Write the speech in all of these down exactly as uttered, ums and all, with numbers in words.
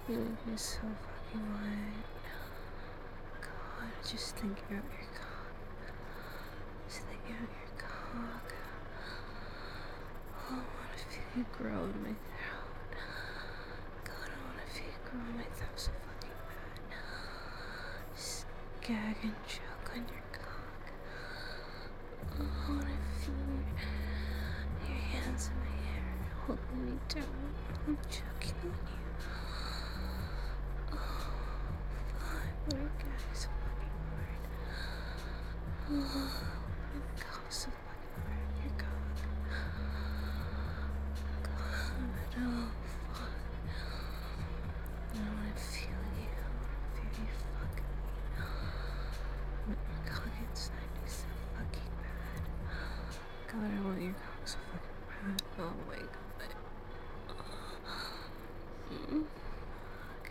Mm, you're so fucking white. God, just think out your cock. Just think out your cock. Oh, I wanna feel you grow in my throat. God, I wanna feel you grow in my throat so fucking bad. Just gag and choke on your cock. Oh, I wanna feel your, your hands in my hair holding me down. I'm choking on you. Oh, fuck, what a gag so fucking hard. Oh, my cock so fucking hard. Your cock. God, oh, fuck. I wanna feel you. I wanna feel you fucking me. But your cock inside me so fucking bad. God, I want your cock so fucking bad. Oh my god. Mm, fuck.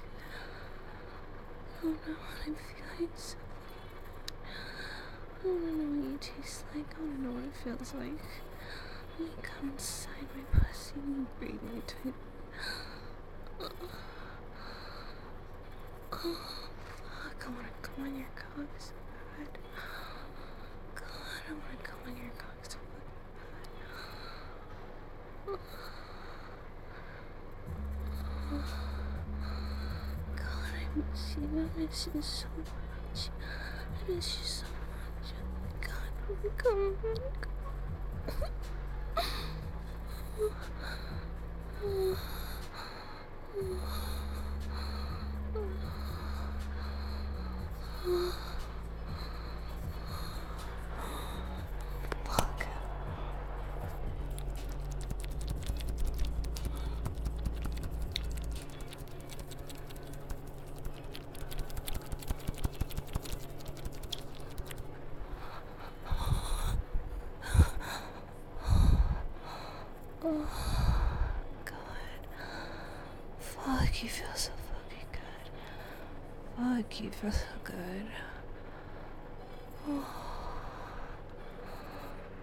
I don't know what I'm feeling so I wanna know what you taste like. I wanna know what it feels like. When you come inside my pussy and you breathe me to Oh, oh, fuck. I wanna come on your cock so bad. God, I wanna come on your cock so fucking bad. God, I miss you. I miss you so much. I miss you so much. Oh my god, oh my god, oh my god. Fuck. Oh, God. Fuck, you feel so fucking good. Fuck, you feel so good. Oh.